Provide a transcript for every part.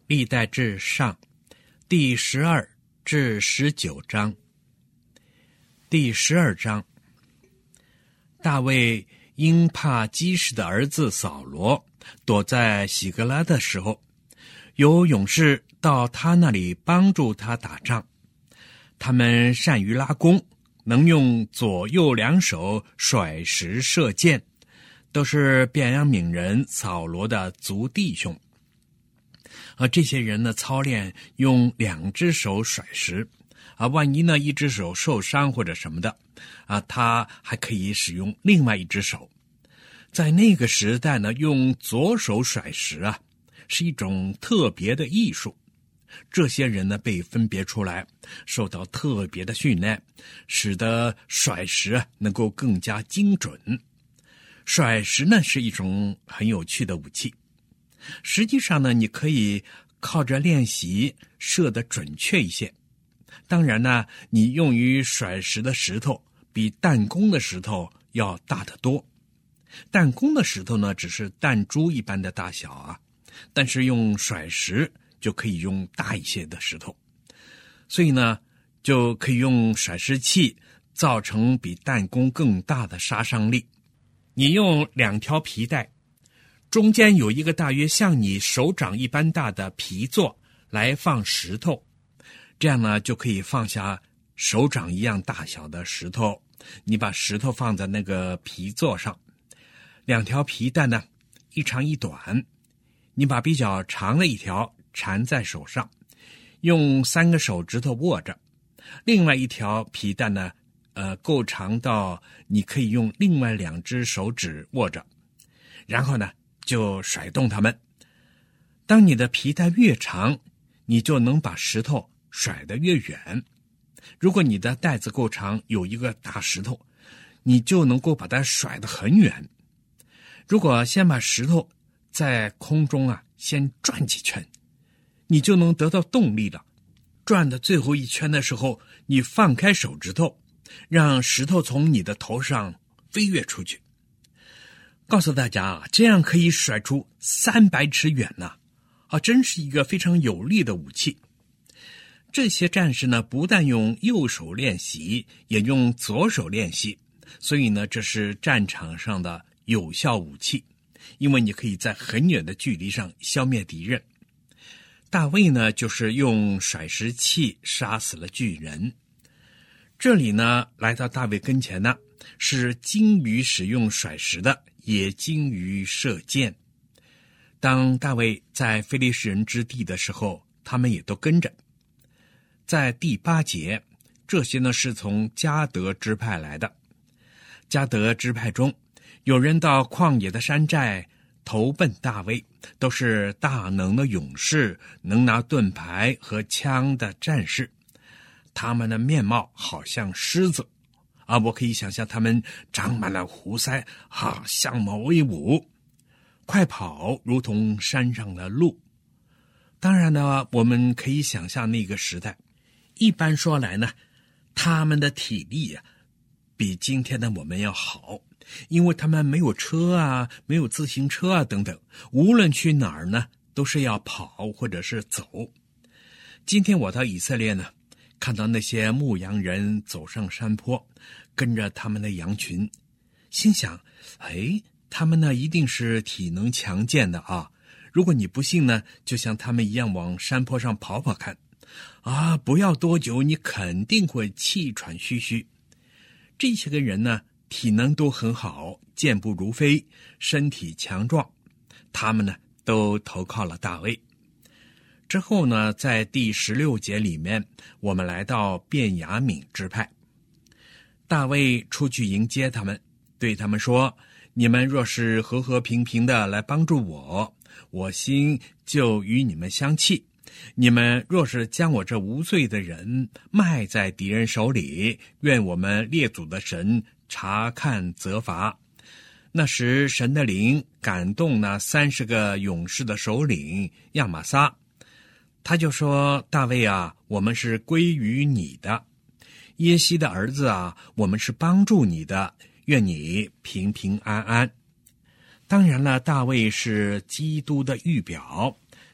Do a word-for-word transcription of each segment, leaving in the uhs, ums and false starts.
历代志上第十二至十九章。第十二章，大卫因怕基士的儿子扫罗躲在喜格拉的时候，有勇士到他那里帮助他打仗。他们善于拉弓，能用左右两手甩石射箭，都是便雅悯人扫罗的族弟兄。而这些人呢，操练用两只手甩石啊，万一呢一只手受伤或者什么的啊，他还可以使用另外一只手。在那个时代呢，用左手甩石啊，是一种特别的艺术。这些人呢，被分别出来，受到特别的训练，使得甩石啊能够更加精准。甩石呢是一种很有趣的武器。实际上呢，你可以靠着练习射得准确一些。当然呢，你用于甩石的石头比弹弓的石头要大得多。弹弓的石头呢，只是弹珠一般的大小啊，但是用甩石就可以用大一些的石头，所以呢，就可以用甩石器造成比弹弓更大的杀伤力。你用两条皮带，中间有一个大约像你手掌一般大的皮座来放石头，这样呢就可以放下手掌一样大小的石头。你把石头放在那个皮座上，两条皮带呢一长一短，你把比较长的一条缠在手上，用三个手指头握着，另外一条皮带呢呃，够长到你可以用另外两只手指握着，然后呢就甩动它们。当你的皮带越长，你就能把石头甩得越远。如果你的带子够长，有一个大石头，你就能够把它甩得很远。如果先把石头在空中啊先转几圈，你就能得到动力了。转的最后一圈的时候，你放开手指头，让石头从你的头上飞跃出去。告诉大家啊，这样可以甩出三百尺远呢、啊，啊，真是一个非常有力的武器。这些战士呢，不但用右手练习，也用左手练习，所以呢，这是战场上的有效武器，因为你可以在很远的距离上消灭敌人。大卫呢，就是用甩石器杀死了巨人。这里呢，来到大卫跟前呢，是精于使用甩石的，也精于射箭。当大卫在非利士人之地的时候，他们也都跟着。在第八节，这些呢是从迦得支派来的。迦得支派中，有人到旷野的山寨投奔大卫，都是大能的勇士，能拿盾牌和枪的战士。他们的面貌好像狮子啊，我可以想象他们长满了胡腮啊，相貌威武，快跑如同山上的鹿。当然呢，我们可以想象那个时代，一般说来呢，他们的体力啊比今天的我们要好，因为他们没有车啊，没有自行车啊等等，无论去哪儿呢都是要跑或者是走。今天我到以色列呢，看到那些牧羊人走上山坡，跟着他们的羊群，心想，哎，他们呢一定是体能强健的啊。如果你不信呢，就像他们一样往山坡上跑跑看啊，不要多久你肯定会气喘吁吁。这些个人呢体能都很好，健步如飞，身体强壮，他们呢都投靠了大卫。之后呢，在第十六节里面，我们来到便雅悯支派。大卫出去迎接他们，对他们说，你们若是和和平平的来帮助我，我心就与你们相契。你们若是将我这无罪的人卖在敌人手里，愿我们列祖的神查看责罚。那时神的灵感动那三十个勇士的首领亚玛撒，他就说，大卫啊，我们是归于你的，耶西的儿子啊，我们是帮助你的，愿你平平安安。当然了，大卫是基督的预表，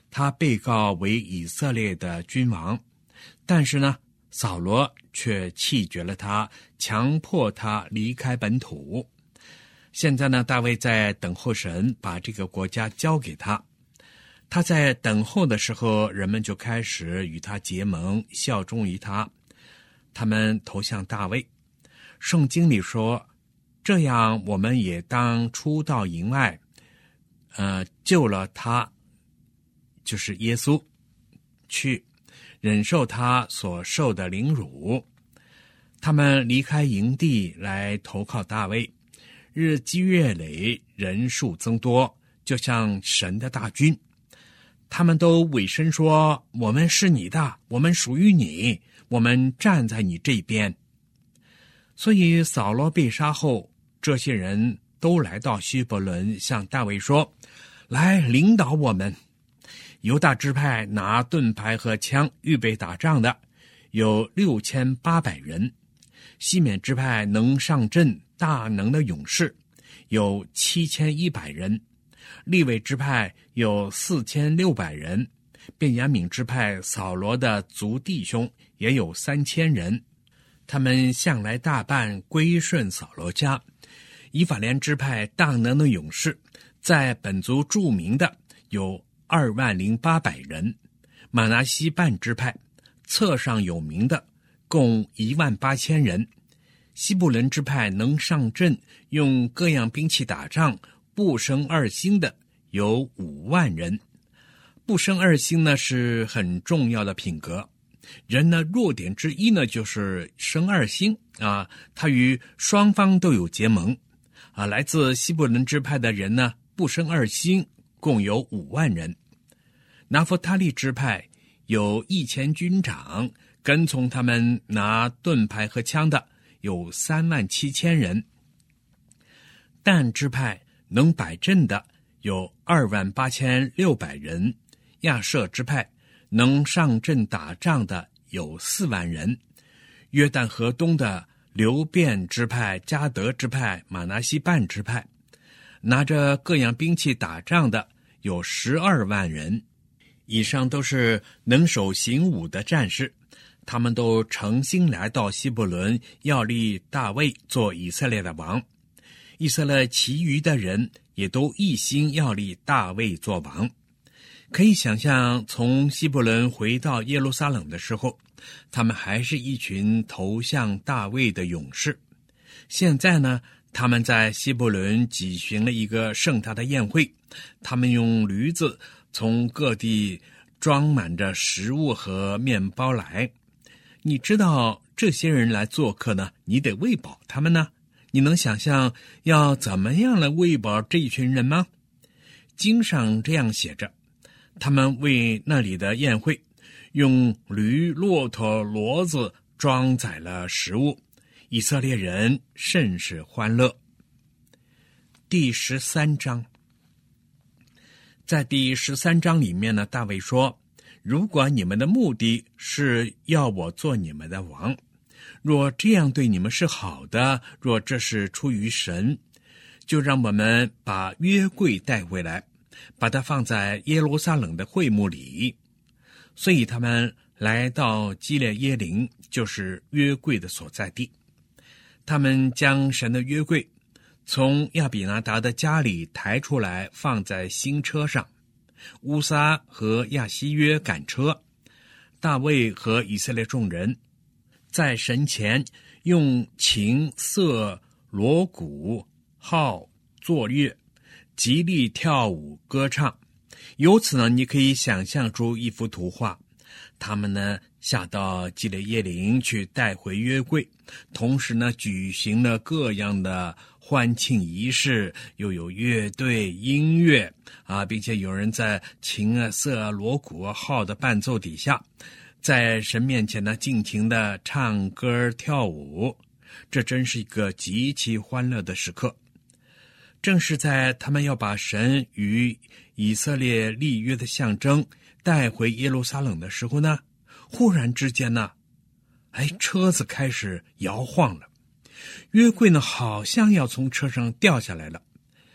他被告为以色列的君王，但是呢，扫罗却弃绝了他，强迫他离开本土。现在呢，大卫在等候神把这个国家交给他。他在等候的时候，人们就开始与他结盟，效忠于他。他们投向大卫。圣经里说，这样我们也当出到营外，呃，救了他，就是耶稣，去忍受他所受的凌辱。他们离开营地来投靠大卫，日积月累，人数增多，就像神的大军。他们都委身说，我们是你的，我们属于你，我们站在你这边。所以扫罗被杀后，这些人都来到希伯伦，向大卫说，来领导我们。犹大支派拿盾牌和枪预备打仗的有六千八百人，西缅支派能上阵大能的勇士有七千一百人，利未支派有四千六百人，便雅悯支派扫罗的族弟兄也有三千人，他们向来大半归顺扫罗家。以法莲支派大能的勇士，在本族著名的有二万零八百人，马拿西半支派册上有名的共一万八千人，西布伦支派能上阵用各样兵器打仗不生二星的有五万人。不生二星呢是很重要的品格，人呢弱点之一呢就是生二星啊，他与双方都有结盟啊。来自西布伦支派的人呢不生二星，共有五万人。拿弗他利支派有一千军长，跟从他们拿盾牌和枪的有三万七千人。但支派能摆阵的有二万八千六百人，亚舍支派能上阵打仗的有四万人，约旦河东的流便支派、迦得支派、马拿西半支派，拿着各样兵器打仗的有十二万人。以上都是能手行武的战士，他们都诚心来到希伯伦，要立大卫做以色列的王。以色列其余的人也都一心要立大卫做王。可以想象，从希伯伦回到耶路撒冷的时候，他们还是一群投向大卫的勇士。现在呢，他们在希伯伦举行了一个盛大的宴会，他们用驴子从各地装满着食物和面包来。你知道这些人来做客呢，你得喂饱他们呢。你能想象要怎么样来喂饱这一群人吗？经上这样写着，他们为那里的宴会用驴、骆驼、骡子装载了食物，以色列人甚是欢乐。第十三章，在第十三章里面呢，大卫说，如果你们的目的是要我做你们的王，若这样对你们是好的，若这是出于神，就让我们把约柜带回来，把它放在耶路撒冷的会幕里。所以他们来到基列耶林，就是约柜的所在地。他们将神的约柜从亚比拿达的家里抬出来，放在新车上。乌撒和亚西约赶车，大卫和以色列众人在神前用琴、瑟、锣鼓、号、作乐，极力跳舞歌唱。由此呢，你可以想象出一幅图画。他们呢下到基列耶林去带回约柜，同时呢举行了各样的欢庆仪式，又有乐队音乐啊，并且有人在琴啊、瑟啊、锣鼓啊、号的伴奏底下，在神面前呢尽情的唱歌跳舞。这真是一个极其欢乐的时刻。正是在他们要把神与以色列立约的象征带回耶路撒冷的时候呢，忽然之间呢，哎，车子开始摇晃了，约柜呢好像要从车上掉下来了。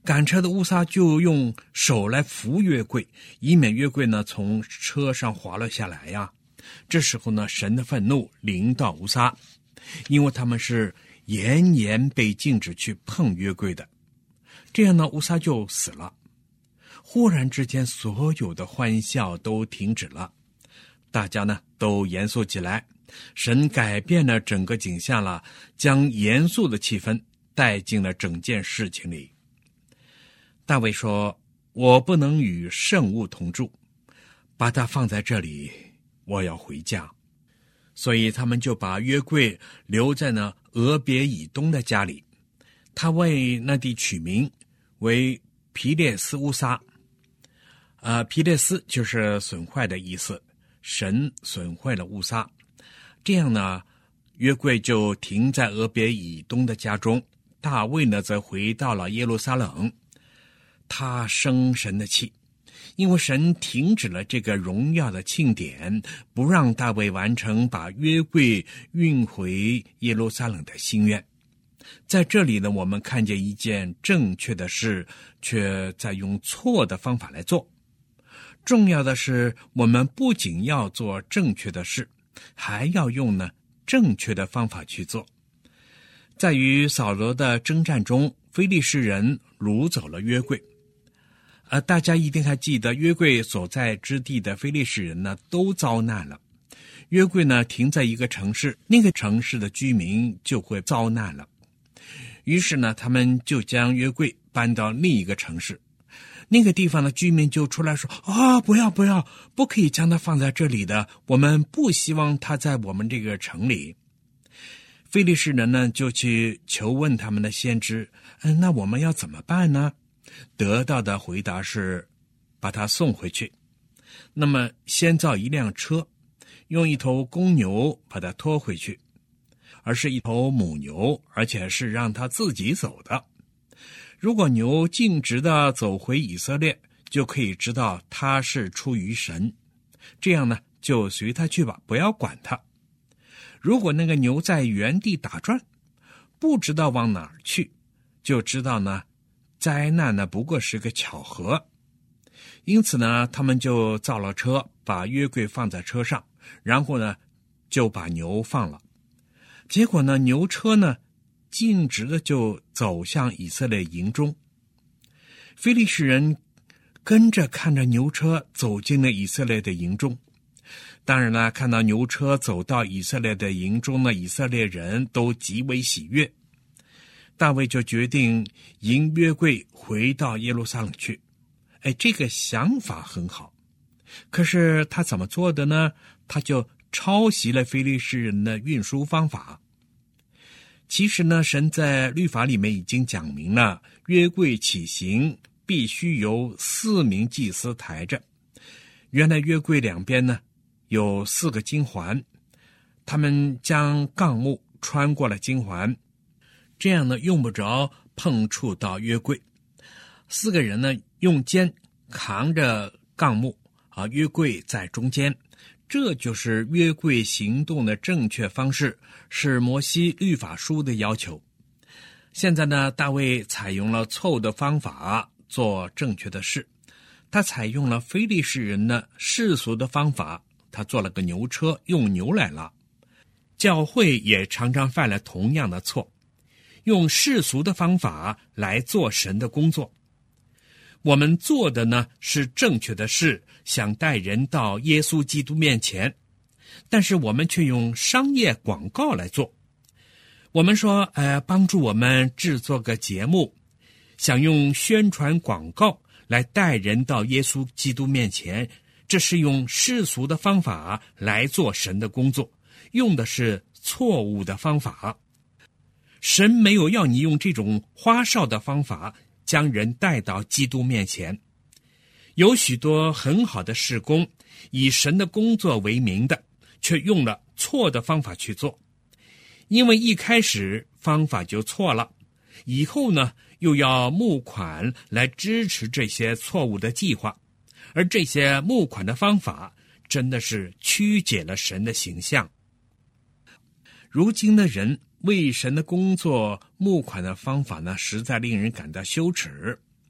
赶车的乌撒就用手来扶约柜，以免约柜呢从车上滑了下来呀。这时候呢，神的愤怒临到乌撒，因为他们是严严被禁止去碰约柜的。这样呢，乌撒就死了。忽然之间，所有的欢笑都停止了，大家呢都严肃起来。神改变了整个景象了，将严肃的气氛带进了整件事情里。大卫说，我不能与圣物同住，把它放在这里，我要回家。所以他们就把约柜留在那俄别以东的家里，他为那地取名为皮列斯乌撒。呃，皮列斯就是损坏的意思，神损坏了乌撒。这样呢，约柜就停在俄别以东的家中，大卫呢则回到了耶路撒冷。他生神的气，因为神停止了这个荣耀的庆典，不让大卫完成把约柜运回耶路撒冷的心愿。在这里呢，我们看见一件正确的事，却在用错的方法来做。重要的是，我们不仅要做正确的事，还要用呢正确的方法去做。在与扫罗的征战中，非利士人掳走了约柜。呃，大家一定还记得，约柜所在之地的非利士人呢，都遭难了。约柜呢停在一个城市，那个城市的居民就会遭难了。于是呢，他们就将约柜搬到另一个城市。那个地方的居民就出来说，啊、哦，不要不要，不可以将它放在这里的，我们不希望它在我们这个城里。非利士人呢就去求问他们的先知，嗯，那我们要怎么办呢？得到的回答是把它送回去。那么先造一辆车，用一头公牛把它拖回去，而是一头母牛，而且是让它自己走的。如果牛径直的走回以色列，就可以知道它是出于神，这样呢就随它去吧，不要管它。如果那个牛在原地打转，不知道往哪儿去，就知道呢灾难呢不过是个巧合。因此呢，他们就造了车，把约柜放在车上，然后呢就把牛放了。结果呢，牛车呢径直的就走向以色列营中。非利士人跟着看着牛车走进了以色列的营中。当然了，看到牛车走到以色列的营中呢，以色列人都极为喜悦。大卫就决定迎约柜回到耶路撒冷去。哎，这个想法很好。可是他怎么做的呢？他就抄袭了非利士人的运输方法。其实呢，神在律法里面已经讲明了，约柜起行必须由四名祭司抬着。原来约柜两边呢有四个金环，他们将杠木穿过了金环，这样呢用不着碰触到约柜。四个人呢用肩扛着杠木啊，约柜在中间。这就是约柜行动的正确方式，是摩西律法书的要求。现在呢，大卫采用了错误的方法做正确的事。他采用了非利士人的世俗的方法，他做了个牛车，用牛来拉。教会也常常犯了同样的错，用世俗的方法来做神的工作。我们做的呢是正确的事，想带人到耶稣基督面前，但是我们却用商业广告来做。我们说呃，帮助我们制作个节目，想用宣传广告来带人到耶稣基督面前，这是用世俗的方法来做神的工作，用的是错误的方法。神没有要你用这种花哨的方法将人带到基督面前。有许多很好的事工，以神的工作为名的，却用了错的方法去做。因为一开始方法就错了，以后呢又要募款来支持这些错误的计划，而这些募款的方法真的是曲解了神的形象。如今的人为神的工作募款的方法呢，实在令人感到羞耻。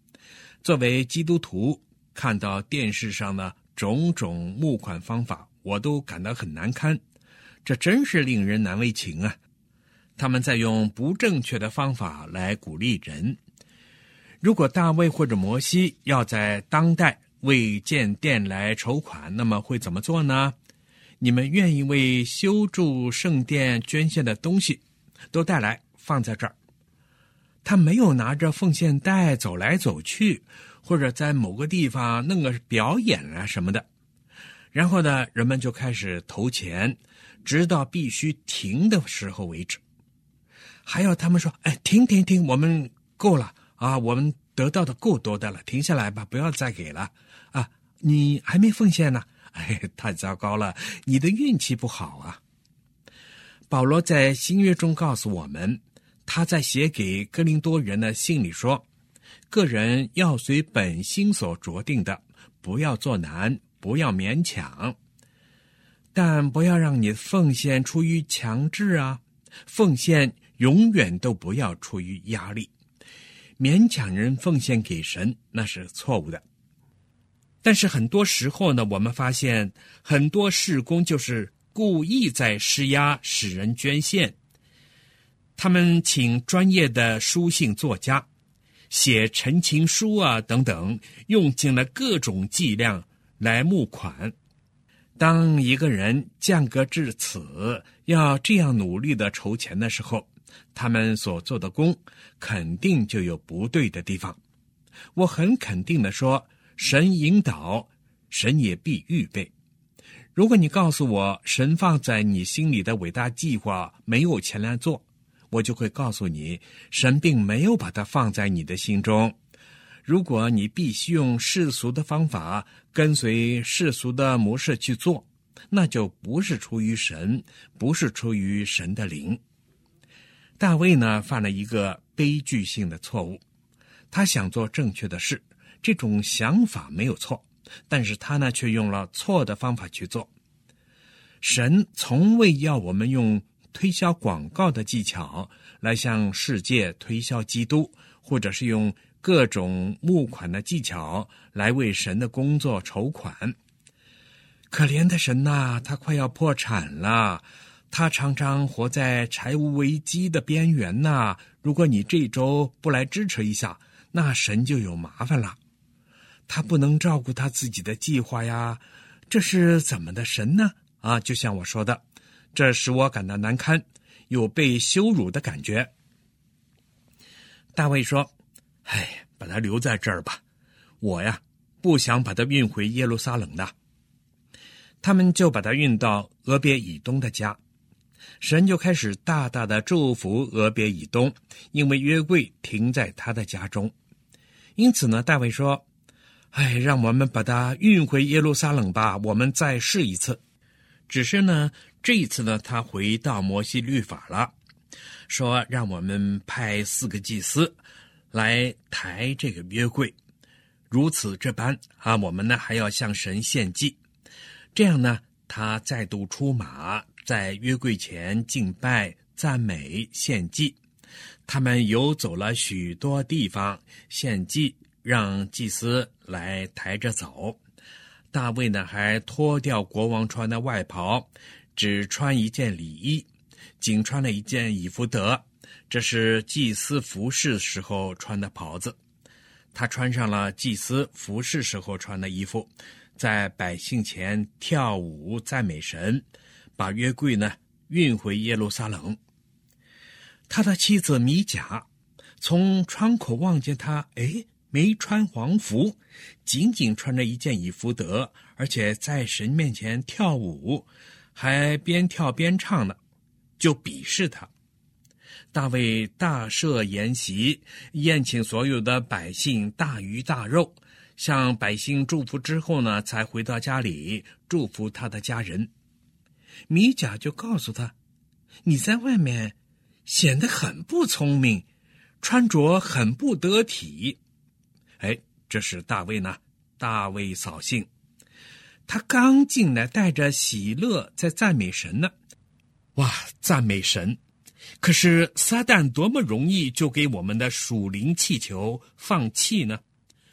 作为基督徒，看到电视上的种种募款方法，我都感到很难堪，这真是令人难为情啊！他们在用不正确的方法来鼓励人。如果大卫或者摩西要在当代为建殿来筹款，那么会怎么做呢？你们愿意为修筑圣殿捐献的东西都带来放在这儿。他没有拿着奉献袋走来走去，或者在某个地方弄个表演啊什么的。然后呢，人们就开始投钱，直到必须停的时候为止。还要他们说，哎，停停停，我们够了啊，我们得到的够多的了，停下来吧，不要再给了啊！你还没奉献呢，哎，太糟糕了，你的运气不好啊。保罗在新约中告诉我们，他在写给哥林多人的信里说，个人要随本心所酌定的，不要做难，不要勉强，但不要让你奉献出于强制啊，奉献永远都不要出于压力。勉强人奉献给神，那是错误的。但是很多时候呢，我们发现很多事工就是故意在施压使人捐献。他们请专业的书信作家写陈情书啊等等，用尽了各种伎俩来募款。当一个人降格至此，要这样努力的筹钱的时候，他们所做的工肯定就有不对的地方。我很肯定地说，神引导，神也必预备。如果你告诉我神放在你心里的伟大计划没有钱来做，我就会告诉你，神并没有把它放在你的心中。如果你必须用世俗的方法，跟随世俗的模式去做，那就不是出于神，不是出于神的灵。大卫呢，犯了一个悲剧性的错误，他想做正确的事，这种想法没有错，但是他呢，却用了错的方法去做。神从未要我们用推销广告的技巧来向世界推销基督，或者是用各种募款的技巧来为神的工作筹款。可怜的神呐，他快要破产了，他常常活在财务危机的边缘呐。如果你这周不来支持一下，那神就有麻烦了。他不能照顾他自己的计划呀，这是怎么的神呢？啊，就像我说的，这使我感到难堪，有被羞辱的感觉。大卫说，哎，把他留在这儿吧，我呀，不想把他运回耶路撒冷的。他们就把他运到俄别以东的家，神就开始大大的祝福俄别以东，因为约柜停在他的家中。因此呢，大卫说，哎，让我们把他运回耶路撒冷吧，我们再试一次。只是呢，这一次呢，他回到摩西律法了，说让我们派四个祭司来抬这个约柜，如此这般啊，我们呢还要向神献祭。这样呢，他再度出马，在约柜前敬拜、赞美、献祭。他们游走了许多地方献祭，让祭司来抬着走。大卫呢，还脱掉国王穿的外袍，只穿一件里衣，仅穿了一件以弗得，这是祭司服侍时候穿的袍子。他穿上了祭司服侍时候穿的衣服，在百姓前跳舞赞美神，把约柜呢运回耶路撒冷。他的妻子米甲从窗口望见他，哎，没穿黄服，仅仅穿着一件以弗得，而且在神面前跳舞，还边跳边唱呢，就鄙视他。大卫大设筵席，宴请所有的百姓，大鱼大肉，向百姓祝福之后呢，才回到家里祝福他的家人。米甲就告诉他，你在外面显得很不聪明，穿着很不得体。哎，这是大卫呢，大卫扫兴。他刚进来带着喜乐在赞美神呢。哇，赞美神！可是撒旦多么容易就给我们的属灵气球放弃呢？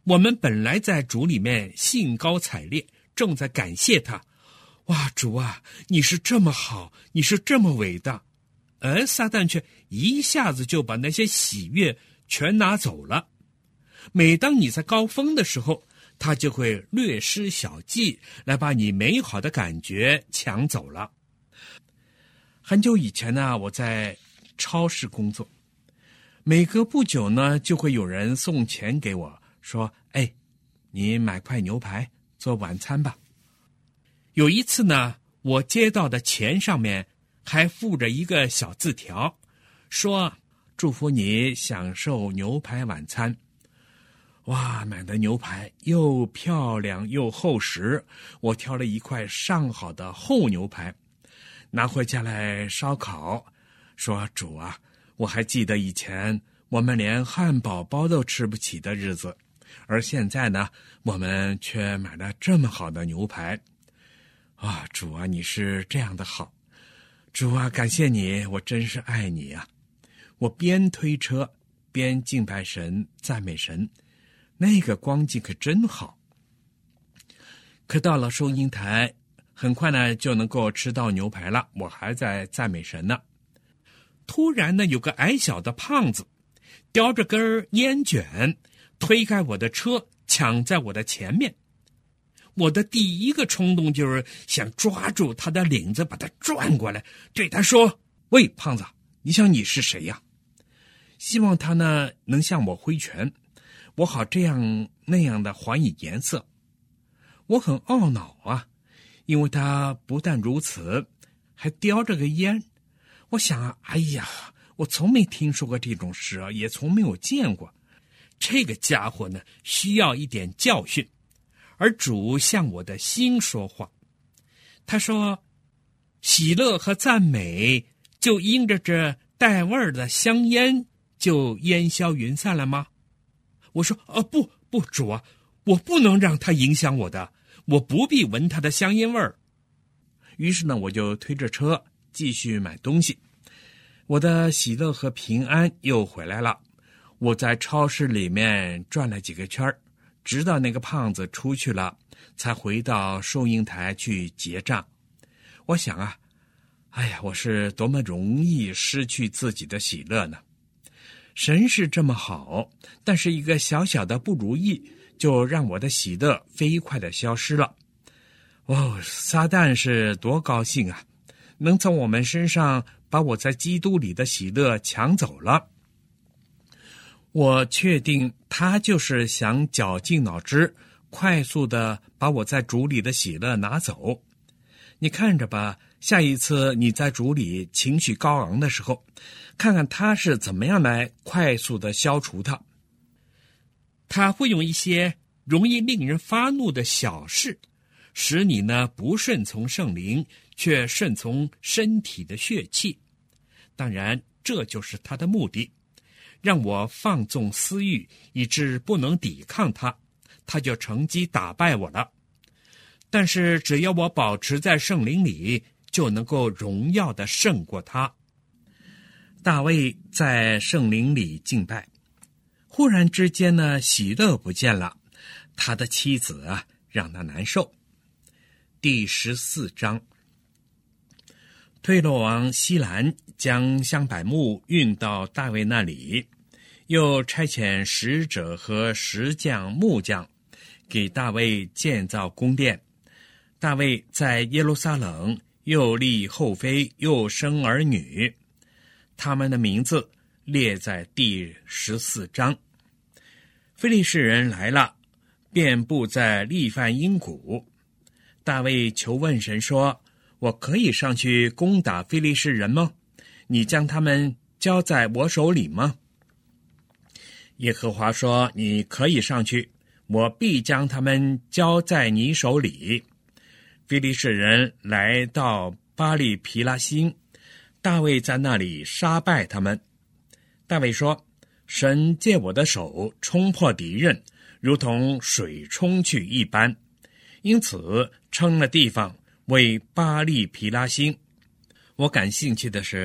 我们本来在主里面兴高采烈，正在感谢他，哇，主啊，你是这么好，你是这么伟大，而撒旦却一下子就把那些喜悦全拿走了。每当你在高峰的时候，他就会略施小计，来把你美好的感觉抢走了。很久以前呢，我在超市工作，每隔不久呢，就会有人送钱给我，说，哎，你买块牛排做晚餐吧。有一次呢，我接到的钱上面还附着一个小字条，说祝福你享受牛排晚餐。哇，买的牛排又漂亮又厚实，我挑了一块上好的厚牛排，拿回家来烧烤，说主啊，我还记得以前我们连汉堡包都吃不起的日子，而现在呢，我们却买了这么好的牛排。啊，主啊，你是这样的好，主啊，感谢你，我真是爱你啊。我边推车边敬拜神，赞美神，那个光景可真好。可到了收银台，很快呢就能够吃到牛排了，我还在赞美神呢。突然呢，有个矮小的胖子叼着根烟卷推开我的车，抢在我的前面。我的第一个冲动就是想抓住他的领子，把他转过来，对他说，喂，胖子，你想你是谁呀？希望他呢能向我挥拳，我好这样那样的还以颜色。我很懊恼啊，因为他不但如此，还叼着个烟。我想啊，哎呀，我从没听说过这种事啊，也从没有见过。这个家伙呢，需要一点教训。而主向我的心说话，他说，喜乐和赞美就因着这带味儿的香烟就烟消云散了吗？我说，啊，不不，主啊，我不能让它影响我的，我不必闻它的香烟味儿。于是呢，我就推着车继续买东西，我的喜乐和平安又回来了。我在超市里面转了几个圈儿，直到那个胖子出去了，才回到收银台去结账。我想啊，哎呀，我是多么容易失去自己的喜乐呢？神是这么好，但是一个小小的不如意，就让我的喜乐飞快的消失了。哦，撒旦是多高兴啊，能从我们身上把我在基督里的喜乐抢走了。我确定他就是想绞尽脑汁，快速的把我在主里的喜乐拿走。你看着吧，下一次你在主里情绪高昂的时候，看看他是怎么样来快速的消除它。他会用一些容易令人发怒的小事，使你呢不顺从圣灵，却顺从身体的血气。当然，这就是他的目的，让我放纵私欲，以致不能抵抗他，他就乘机打败我了。但是只要我保持在圣灵里，就能够荣耀地胜过他。大卫在圣灵里敬拜，忽然之间呢，喜乐不见了，他的妻子啊让他难受。第十四章，推罗王西兰将香柏木运到大卫那里，又差遣使者和石匠、木匠给大卫建造宫殿。大卫在耶路撒冷又立后妃，又生儿女，他们的名字列在第十四章。非利士人来了，遍布在利范因谷。大卫求问神说，我可以上去攻打非利士人吗？你将他们交在我手里吗？耶和华说，你可以上去，我必将他们交在你手里。非利士人来到巴利皮拉辛，大卫在那里杀败他们。大卫说，神借我的手冲破敌人，如同水冲去一般，因此称了地方为巴利皮拉辛。我感兴趣的是，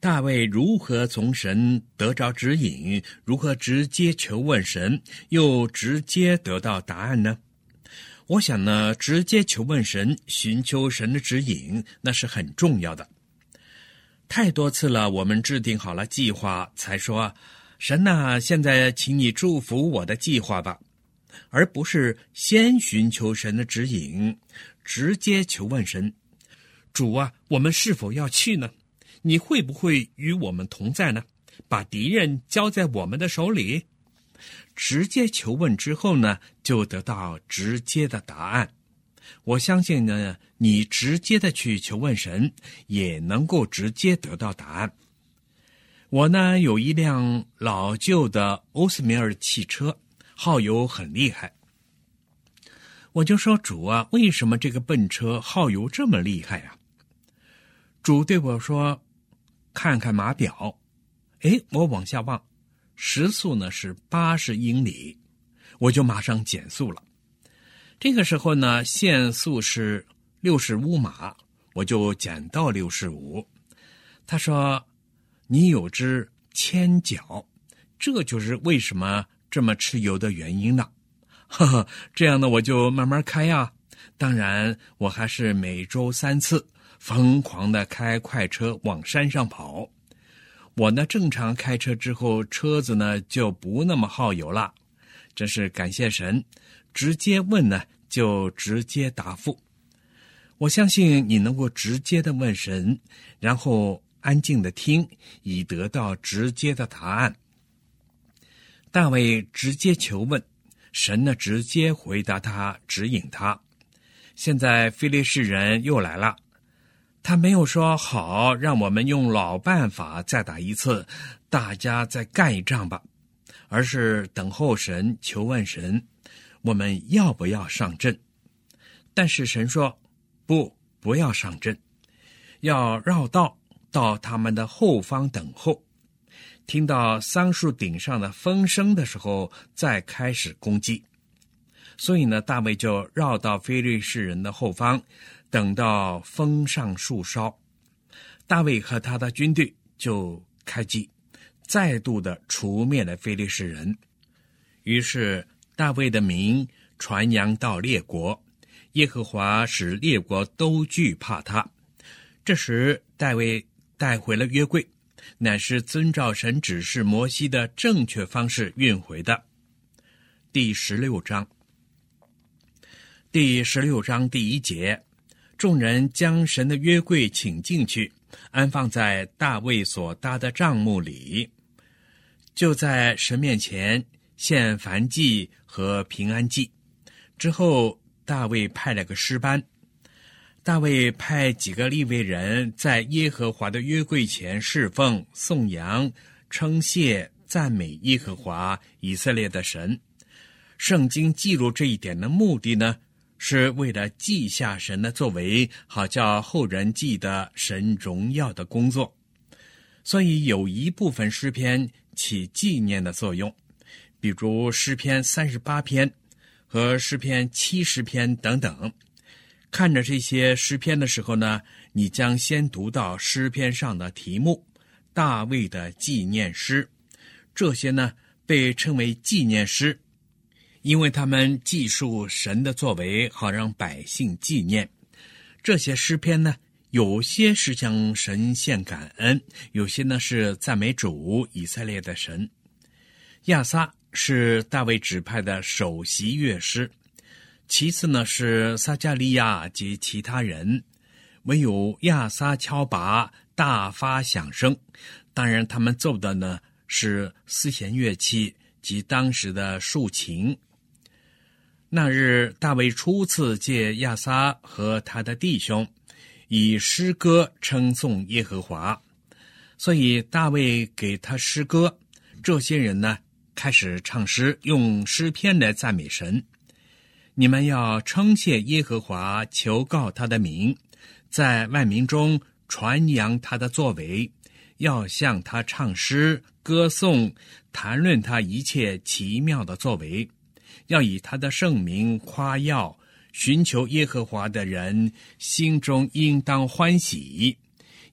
大卫如何从神得着指引，如何直接求问神，又直接得到答案呢？我想呢，直接求问神，寻求神的指引，那是很重要的。太多次了，我们制定好了计划，才说神啊，现在请你祝福我的计划吧，而不是先寻求神的指引，直接求问神，主啊，我们是否要去呢？你会不会与我们同在呢？把敌人交在我们的手里？直接求问之后呢，就得到直接的答案。我相信呢，你直接的去求问神，也能够直接得到答案。我呢，有一辆老旧的欧斯米尔汽车，耗油很厉害。我就说，主啊，为什么这个笨车耗油这么厉害啊？主对我说，看看码表。诶，我往下望，时速呢是八十英里，我就马上减速了。这个时候呢，限速是六十五码，我就减到六十五。他说，你有只铅脚，这就是为什么这么吃油的原因了。呵呵，这样呢，我就慢慢开啊。当然，我还是每周三次疯狂的开快车往山上跑。我呢，正常开车之后，车子呢就不那么耗油了。真是感谢神，直接问呢就直接答复。我相信你能够直接的问神，然后安静的听，以得到直接的答案。大卫直接求问，神呢直接回答他，指引他。现在非利士人又来了，他没有说好，让我们用老办法再打一次，大家再干一仗吧，而是等候神，求问神，我们要不要上阵？但是神说，不，不要上阵，要绕道到他们的后方等候，听到桑树顶上的风声的时候，再开始攻击。所以呢，大卫就绕到非利士人的后方，等到风上树梢，大卫和他的军队就开击，再度的除灭了非利士人。于是大卫的名传扬到列国，耶和华使列国都惧怕他。这时大卫带回了约柜，乃是遵照神指示摩西的正确方式运回的。第十六章第十六章第一节，众人将神的约柜请进去，安放在大卫所搭的帐幕里，就在神面前献燔祭和平安祭。之后大卫派了个诗班，大卫派几个利未人在耶和华的约柜前侍奉、颂扬、称谢、赞美耶和华以色列的神。圣经记录这一点的目的呢，是为了记下神的作为，好叫后人记得神荣耀的工作。所以有一部分诗篇起纪念的作用，比如诗篇三十八篇和诗篇七十篇等等。看着这些诗篇的时候呢，你将先读到诗篇上的题目，大卫的纪念诗。这些呢被称为纪念诗，因为他们记述神的作为，好让百姓纪念。这些诗篇呢，有些是向神献感恩，有些呢是赞美主以色列的神。亚撒是大卫指派的首席乐师，其次呢是撒迦利亚及其他人，唯有亚撒敲拔，大发响声。当然他们奏的呢是丝弦乐器及当时的竖琴。那日大卫初次借亚撒和他的弟兄以诗歌称颂耶和华，所以大卫给他诗歌，这些人呢开始唱诗，用诗篇来赞美神。你们要称谢耶和华，求告他的名，在万民中传扬他的作为，要向他唱诗歌颂，谈论他一切奇妙的作为，要以他的圣名夸耀。寻求耶和华的人心中应当欢喜，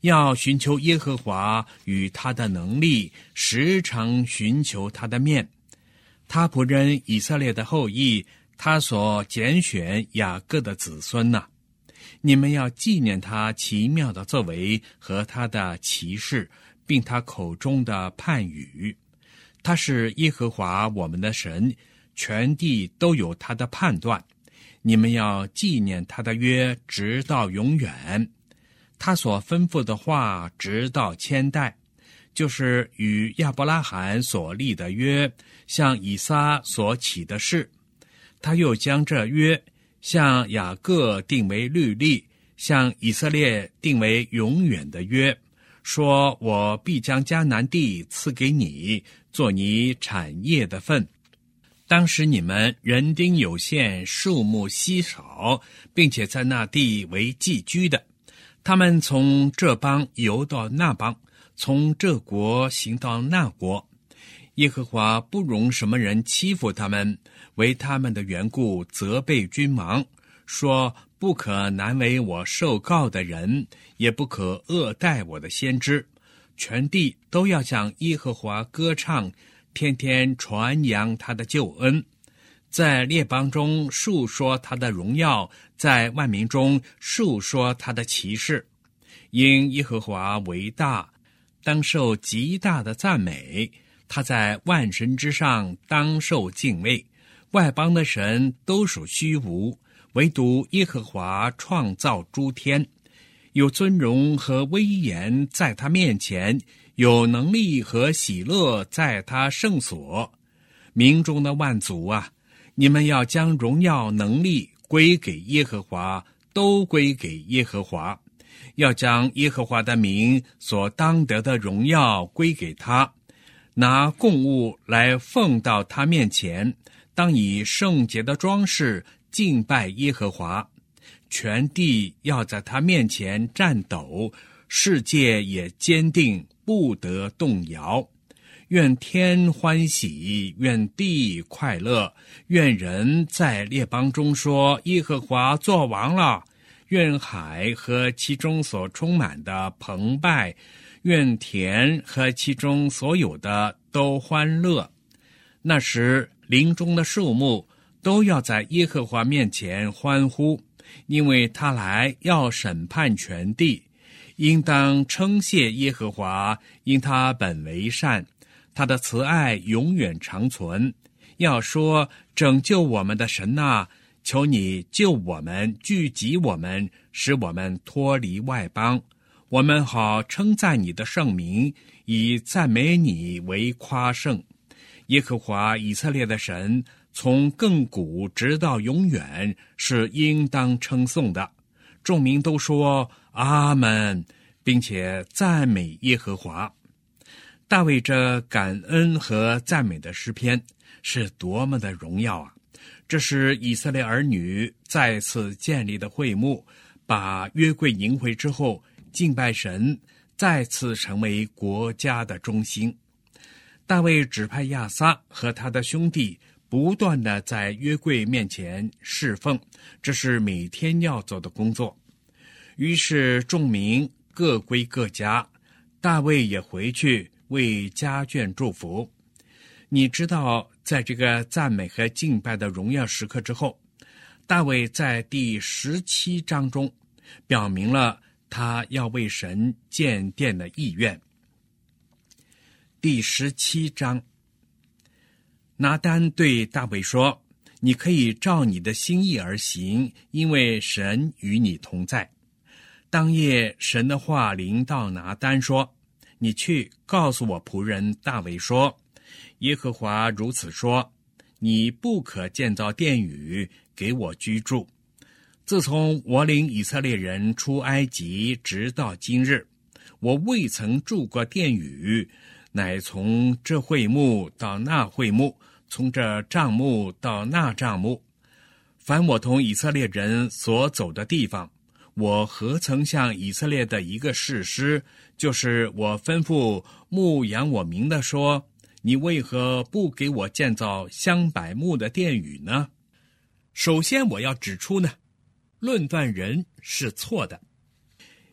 要寻求耶和华与他的能力，时常寻求他的面。他仆人以色列的后裔，他所拣选雅各的子孙呐、啊，你们要纪念他奇妙的作为和他的奇事，并他口中的判语。他是耶和华我们的神，全地都有他的判断。你们要纪念他的约，直到永远。他所吩咐的话，直到千代，就是与亚伯拉罕所立的约，向以撒所起的事。他又将这约向雅各定为律例，向以色列定为永远的约，说我必将迦南地赐给你，做你产业的份。当时你们人丁有限，数目稀少，并且在那地为寄居的。他们从这邦游到那邦，从这国行到那国。耶和华不容什么人欺负他们，为他们的缘故责备君王，说不可难为我受膏的人，也不可恶待我的先知。全地都要向耶和华歌唱，天天传扬他的救恩，在列邦中述说他的荣耀，在万民中述说他的奇事。因耶和华为大，当受极大的赞美，他在万神之上当受敬畏。外邦的神都属虚无，唯独耶和华创造诸天。有尊荣和威严在他面前，有能力和喜乐在他圣所。民中的万族啊，你们要将荣耀能力归给耶和华，都归给耶和华。要将耶和华的名所当得的荣耀归给他，拿供物来奉到他面前，当以圣洁的装饰敬拜耶和华。全地要在他面前颤抖，世界也坚定，不得动摇。愿天欢喜，愿地快乐，愿人在列邦中说耶和华作王了。愿海和其中所充满的澎湃，愿田和其中所有的都欢乐。那时林中的树木都要在耶和华面前欢呼，因为他来要审判全地。应当称谢耶和华，因他本为善，他的慈爱永远长存。要说拯救我们的神啊，求你救我们，聚集我们，使我们脱离外邦，我们好称赞你的圣名，以赞美你为夸胜。耶和华以色列的神，从亘古直到永远，是应当称颂的。众民都说阿们，并且赞美耶和华。大卫这感恩和赞美的诗篇是多么的荣耀啊！这是以色列儿女再次建立的会幕，把约柜迎回之后，敬拜神，再次成为国家的中心。大卫指派亚撒和他的兄弟不断地在约柜面前侍奉，这是每天要做的工作。于是众民各归各家，大卫也回去为家眷祝福。你知道，在这个赞美和敬拜的荣耀时刻之后，大卫在第十七章中表明了他要为神建殿的意愿。第十七章，拿单对大卫说：你可以照你的心意而行，因为神与你同在。当夜神的话临到拿单说：你去告诉我仆人大卫说，耶和华如此说，你不可建造殿宇给我居住。自从我领以色列人出埃及直到今日，我未曾住过殿宇，乃从这会幕到那会幕，从这帐幕到那帐幕。凡我同以色列人所走的地方，我何曾向以色列的一个士师，就是我吩咐牧养我民的说，你为何不给我建造香柏木的殿宇呢？首先我要指出呢，论断人是错的，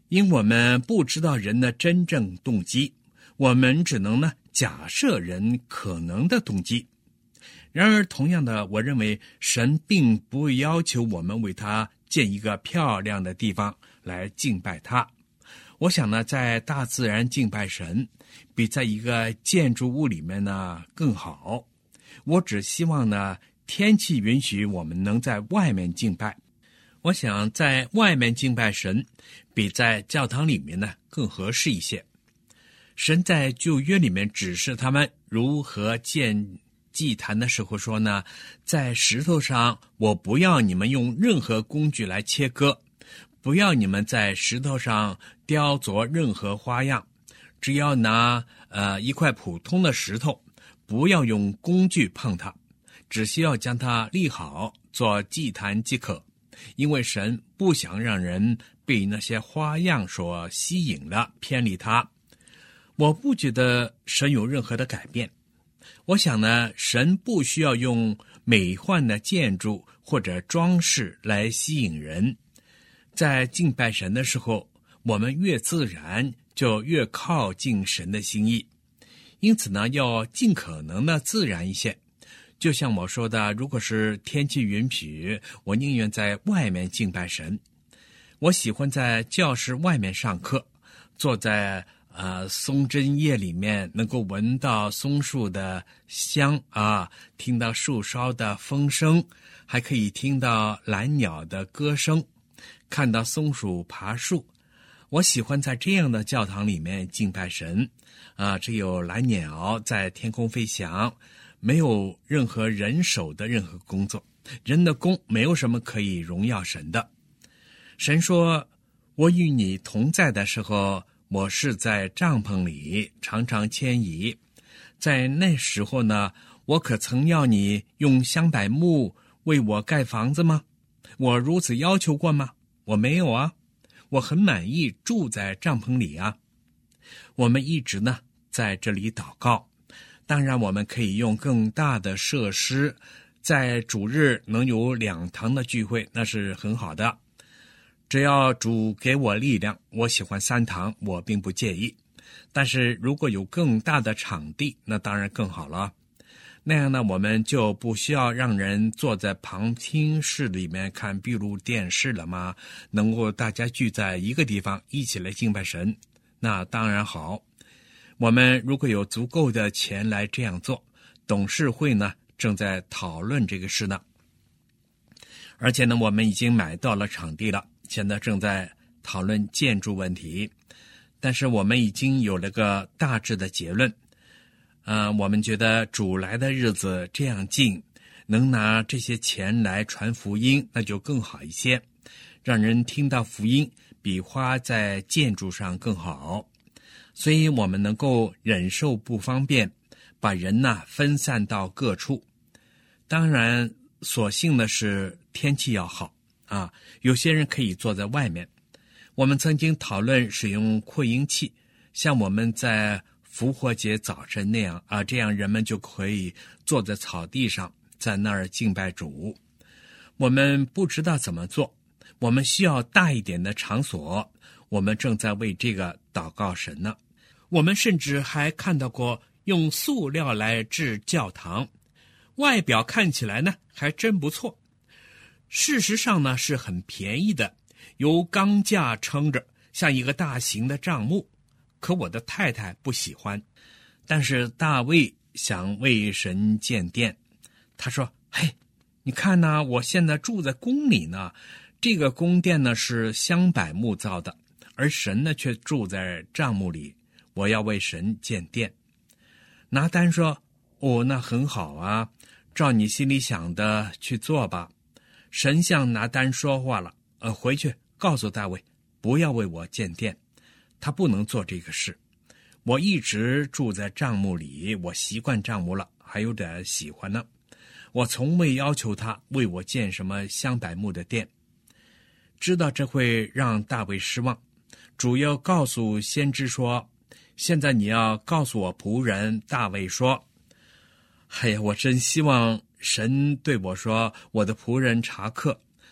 因我们不知道人的真正动机，我们只能呢假设人可能的动机。然而同样的，我认为神并不要求我们为他建一个漂亮的地方来敬拜他。我想呢，在大自然敬拜神比在一个建筑物里面呢更好。我只希望呢天气允许我们能在外面敬拜。我想在外面敬拜神比在教堂里面呢更合适一些。神在旧约里面指示他们如何建祭坛的时候说呢，在石头上我不要你们用任何工具来切割，不要你们在石头上雕琢任何花样，只要拿呃一块普通的石头，不要用工具碰它，只需要将它立好做祭坛即可。因为神不想让人被那些花样所吸引了，偏离他。我不觉得神有任何的改变。我想呢，神不需要用美幻的建筑或者装饰来吸引人。在敬拜神的时候，我们越自然就越靠近神的心意。因此呢，要尽可能的自然一些。就像我说的，如果是天气允许，我宁愿在外面敬拜神。我喜欢在教室外面上课，坐在呃松针叶里面，能够闻到松树的香啊，听到树梢的风声，还可以听到蓝鸟的歌声，看到松鼠爬树。我喜欢在这样的教堂里面敬拜神啊，只有蓝鸟在天空飞翔，没有任何人手的任何工作，人的工没有什么可以荣耀神的。神说，我与你同在的时候，我是在帐篷里常常迁移。在那时候呢，我可曾要你用香柏木为我盖房子吗？我如此要求过吗？我没有啊，我很满意住在帐篷里啊。我们一直呢在这里祷告，当然我们可以用更大的设施，在主日能有两堂的聚会，那是很好的。只要主给我力量，我喜欢三堂，我并不介意。但是如果有更大的场地，那当然更好了。那样呢，我们就不需要让人坐在旁听室里面看闭路电视了吗？能够大家聚在一个地方一起来敬拜神，那当然好。我们如果有足够的钱来这样做，董事会呢正在讨论这个事呢。而且呢，我们已经买到了场地了，现在正在讨论建筑问题。但是我们已经有了个大致的结论。呃，我们觉得主来的日子这样近，能拿这些钱来传福音，那就更好一些，让人听到福音比花在建筑上更好。所以我们能够忍受不方便，把人呢分散到各处。当然所幸的是天气要好啊，有些人可以坐在外面。我们曾经讨论使用扩音器，像我们在复活节早晨那样啊，这样人们就可以坐在草地上，在那儿敬拜主。我们不知道怎么做，我们需要大一点的场所，我们正在为这个祷告神呢。我们甚至还看到过用塑料来制教堂，外表看起来呢还真不错。事实上呢是很便宜的，由钢架撑着，像一个大型的帐幕。可我的太太不喜欢。但是大卫想为神建殿，他说，嘿，你看呢，我现在住在宫里呢，这个宫殿呢是香柏木造的，而神呢却住在帐幕里，我要为神建殿。拿单说，哦，那很好啊，照你心里想的去做吧。神向拿单说话了，呃，回去告诉大卫，不要为我建殿，他不能做这个事。我一直住在帐幕里，我习惯帐幕了，还有点喜欢呢。我从未要求他为我建什么香柏木的殿。知道这会让大卫失望，主要告诉先知说，现在你要告诉我仆人大卫说，哎呀，我真希望神对我说，我的仆人查克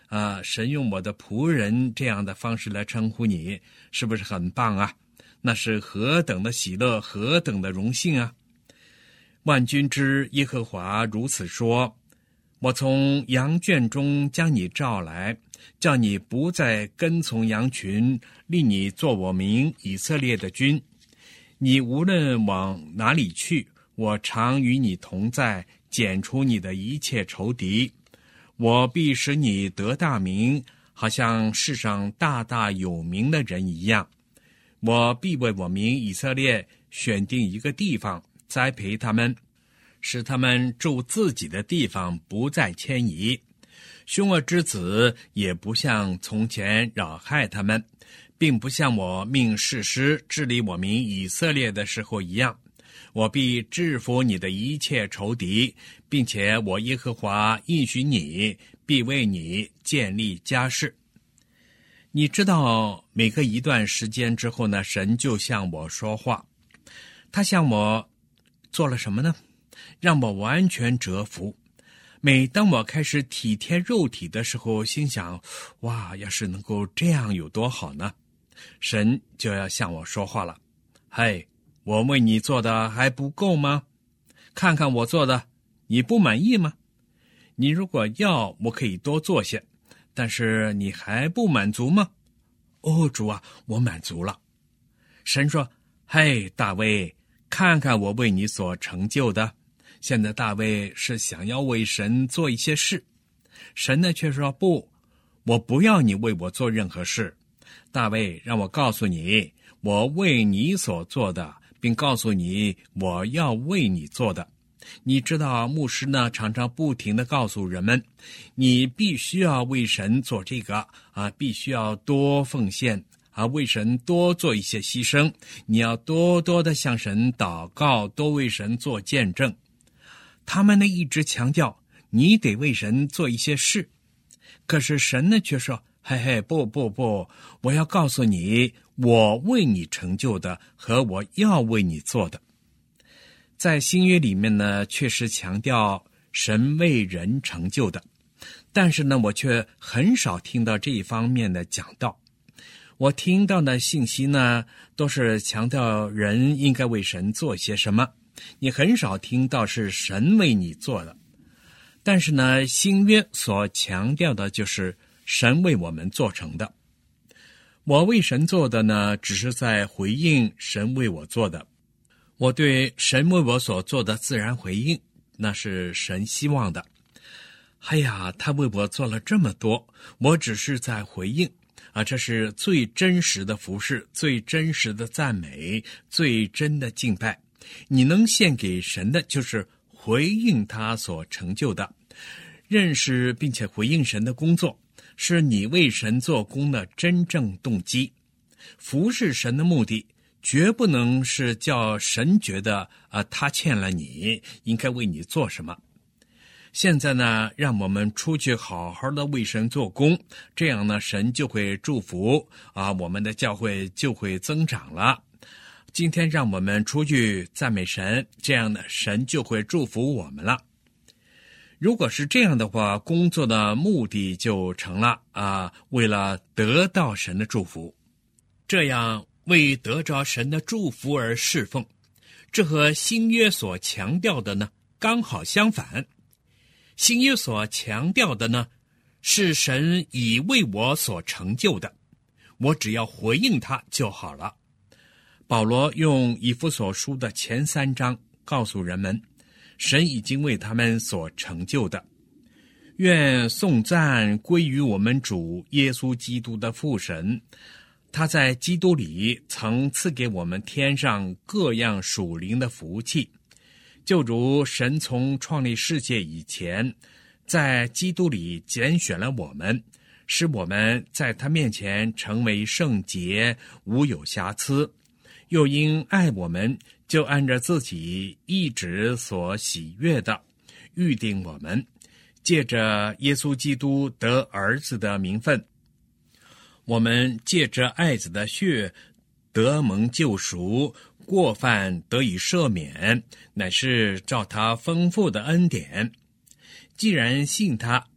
啊，神用我的仆人这样的方式来称呼你，是不是很棒啊？那是何等的喜乐，何等的荣幸啊！万军之耶和华如此说：我从羊圈中将你召来，叫你不再跟从羊群，立你做我民以色列的君。你无论往哪里去，我常与你同在，剪除你的一切仇敌。我必使你得大名，好像世上大大有名的人一样。我必为我民以色列选定一个地方，栽培他们，使他们住自己的地方，不再迁移。凶恶之子也不像从前扰害他们，并不像我命士师治理我民以色列的时候一样。我必制服你的一切仇敌，并且我耶和华应许你，必为你建立家室。你知道，每隔一段时间之后呢，神就向我说话。他向我做了什么呢？让我完全折服。每当我开始体贴肉体的时候，心想，哇，要是能够这样有多好呢？神就要向我说话了。嘿，我为你做的还不够吗？看看我做的，你不满意吗？你如果要，我可以多做些，但是你还不满足吗？哦，主啊，我满足了。神说，嘿，大卫，看看我为你所成就的。现在大卫是想要为神做一些事，神呢却说，不，我不要你为我做任何事。大卫，让我告诉你，我为你所做的，并告诉你我要为你做的。你知道，牧师呢常常不停地告诉人们，你必须要为神做这个啊，必须要多奉献啊，为神多做一些牺牲，你要多多的向神祷告，多为神做见证。他们呢一直强调你得为神做一些事，可是神呢却说，嘿嘿，不不不，我要告诉你，我为你成就的和我要为你做的。在新约里面呢，确实强调神为人成就的，但是呢，我却很少听到这一方面的讲道。我听到的信息呢，都是强调人应该为神做些什么，你很少听到是神为你做的。但是呢，新约所强调的就是神为我们做成的。我为神做的呢，只是在回应神为我做的。我对神为我所做的自然回应，那是神希望的。哎呀，他为我做了这么多，我只是在回应啊，这是最真实的服事，最真实的赞美，最真的敬拜。你能献给神的，就是回应他所成就的，认识并且回应神的工作，是你为神做工的真正动机。服事神的目的绝不能是叫神觉得啊、呃，他欠了你，应该为你做什么。现在呢，让我们出去好好的为神做工，这样呢，神就会祝福啊，我们的教会就会增长了。今天让我们出去赞美神，这样呢，神就会祝福我们了。如果是这样的话，工作的目的就成了啊，为了得到神的祝福，这样为得着神的祝福而侍奉，这和新约所强调的呢，刚好相反。新约所强调的呢，是神已为我所成就的，我只要回应他就好了。保罗用以弗所书的前三章告诉人们，神已经为他们所成就的。愿颂赞归于我们主耶稣基督的父神，他在基督里曾赐给我们天上各样属灵的福气，就如神从创立世界以前，在基督里拣选了我们，使我们在他面前成为圣洁，无有瑕疵。又因爱我们，就按着自己意志所喜悦的，预定我们，借着耶稣基督得儿子的名分。我们借着爱子的血得蒙救赎，过犯得以赦免，乃是照他丰富的恩典。既然信他，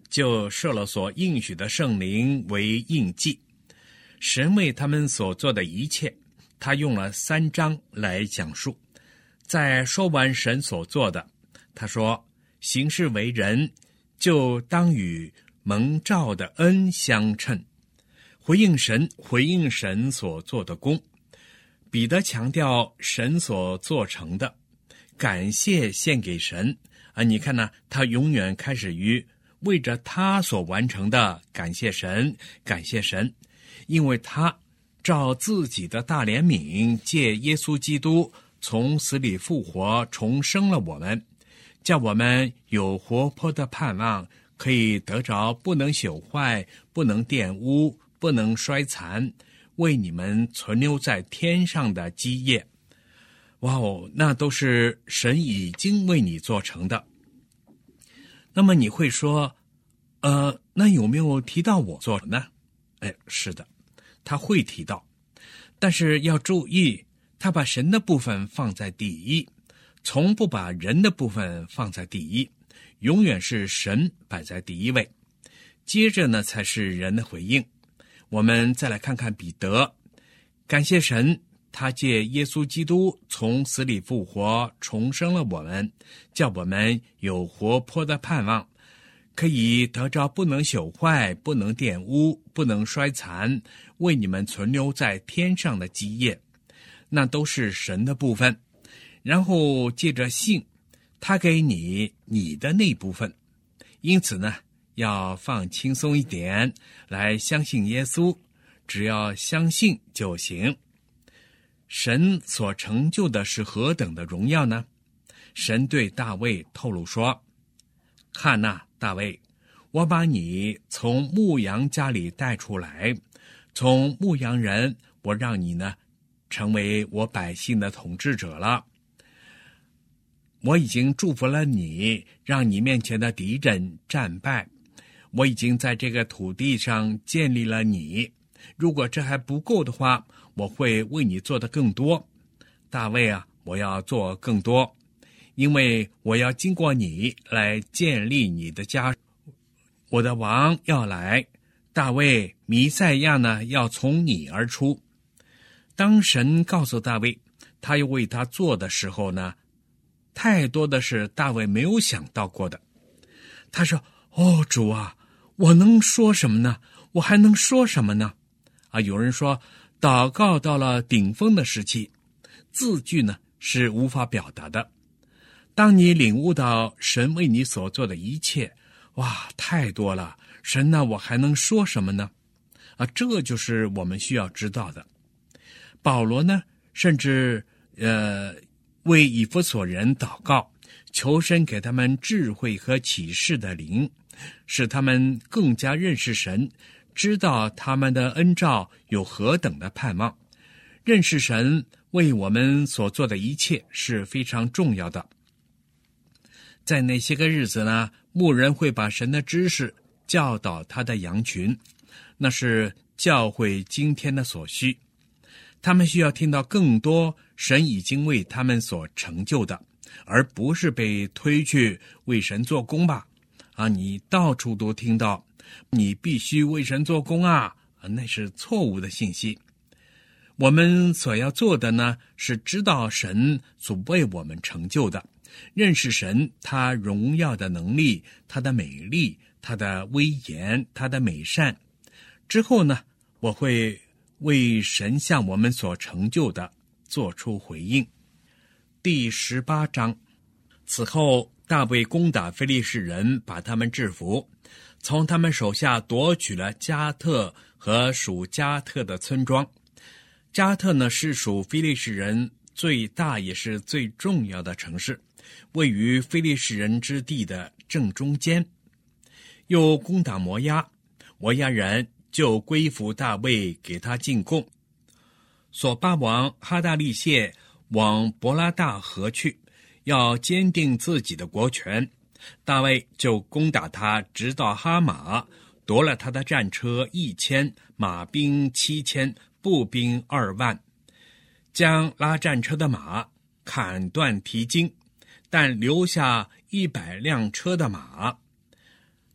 就设了所应许的圣灵为印记。神为他们所做的一切，他用了三章来讲述。在说完神所做的，他说：行事为人，就当与蒙召的恩相称，回应神，回应神所做的功。彼得强调神所做成的，感谢献给神啊！你看呢，他永远开始于为着他所完成的感谢神，感谢神，因为他照自己的大怜悯，借耶稣基督从死里复活，重生了我们，叫我们有活泼的盼望，可以得着不能朽坏、不能玷污、不能衰残，为你们存留在天上的基业。哇哦，那都是神已经为你做成的。那么你会说，呃，那有没有提到我做呢？哎，是的，他会提到，但是要注意，他把神的部分放在第一，从不把人的部分放在第一，永远是神摆在第一位，接着呢才是人的回应。我们再来看看彼得，感谢神，他借耶稣基督从死里复活，重生了我们，叫我们有活泼的盼望，可以得着不能朽坏、不能玷污、不能衰残，为你们存留在天上的基业。那都是神的部分。然后借着信，他给你你的那部分。因此呢，要放轻松一点，来相信耶稣，只要相信就行。神所成就的是何等的荣耀呢？神对大卫透露说：看哪，大卫，我把你从牧羊家里带出来，从牧羊人，我让你呢成为我百姓的统治者了。我已经祝福了你，让你面前的敌人战败。我已经在这个土地上建立了你。如果这还不够的话，我会为你做的更多。大卫啊，我要做更多，因为我要经过你来建立你的家。我的王要来，大卫弥赛亚呢要从你而出。当神告诉大卫他又为他做的时候呢，太多的是大卫没有想到过的。他说：哦，主啊，我能说什么呢？我还能说什么呢？啊，有人说祷告到了顶峰的时期，字句呢是无法表达的。当你领悟到神为你所做的一切，哇，太多了，神呢，我还能说什么呢？啊，这就是我们需要知道的。保罗呢，甚至呃为以弗所人祷告，求神给他们智慧和启示的灵，使他们更加认识神，知道他们的恩召有何等的盼望。认识神为我们所做的一切是非常重要的。在那些个日子呢，牧人会把神的知识教导他的羊群，那是教会今天的所需。他们需要听到更多神已经为他们所成就的，而不是被推去为神做工吧。啊，你到处都听到你必须为神做工啊，那是错误的信息。我们所要做的呢，是知道神所为我们成就的，认识神他荣耀的能力，他的美丽，他的威严，他的美善。之后呢，我会为神向我们所成就的做出回应。第十八章，此后大卫攻打非利士人，把他们制服，从他们手下夺取了加特和属加特的村庄。加特呢，是属非利士人最大也是最重要的城市，位于非利士人之地的正中间。又攻打摩押，摩押人就归服大卫，给他进贡。索巴王哈大利谢往伯拉大河去，要坚定自己的国权。大卫就攻打他，直到哈马，夺了他的战车一千，马兵七千，步兵二万，将拉战车的马砍断蹄筋，但留下一百辆车的马。